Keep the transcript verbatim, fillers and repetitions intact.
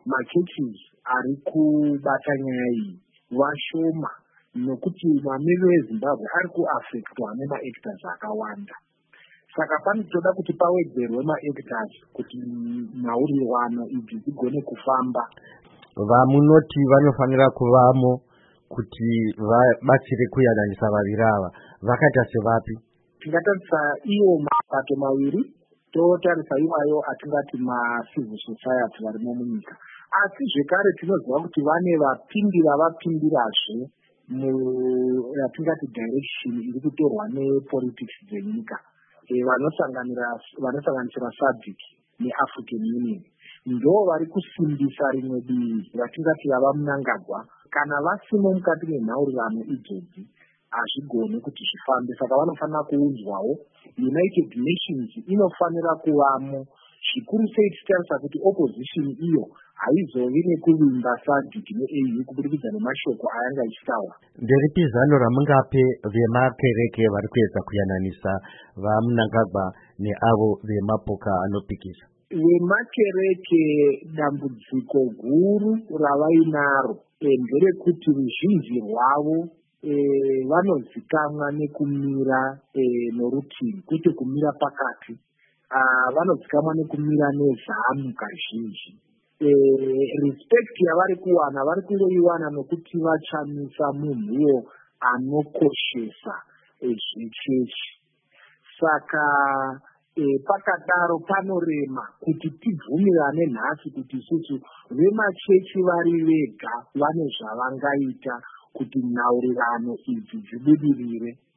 machurches ari kubata nyaya iyi vashoma, nokuti mamiriro eZimbabwe ari kuafectwa nemaactors akawanda. Saka panotoda kuti pawedzerwe maactors kuti nhaurirwano idzi dzigone kufamba. Vamunoti vanofanira kuvamo kuti vabatsire kuyananisa vaviri ava, vakaita sevapi? Tingatarisa iwo mapato maviri, totarisa iwayo atingati macivil society varimo munyika. Asi zvekare tinoziva kuti vane vapindira vapindirazve muyatingati direction iri kutorwa nepolitics dzenyika, vanosanganisira SADC neAfrican Union. Ndo vari kusimbisa rimwe divi ratingati rava Mnangagwa. Kana vasimo mukati menhaurirano idzodzi hazvigone kuti zvifambe. Saka vanofanira kuunzwawo. United Nations inofanira kuvamo, zvikuru sei tichitarisa kuti opposition iyo haizovi nekuvimba SADC neA U kubudikidza nemashoko ayanga ichitaura. Nderipi zano ramungape vemakereke vari kuedza kuyananisa vaMnangagwa neavo vemapoka anopikisa? Vemakereke dambudziko guru ravainaro nderekuti ruzhinji rwavo vanozikamwa nekumira norutivi, kwete kumira pakati. Vanozikamwa nekumira nezamu kazhinji. Respect yavari kuwana vari kungoiwana nokuti vachamisa munhuwo anokoshesa zvechechi. Saka pakadaro panorema kuti tibvumirane nhasi kuti isusu vemachechi vari vega vane zvavangaita kuti nhaurirano idzi dzibudirire.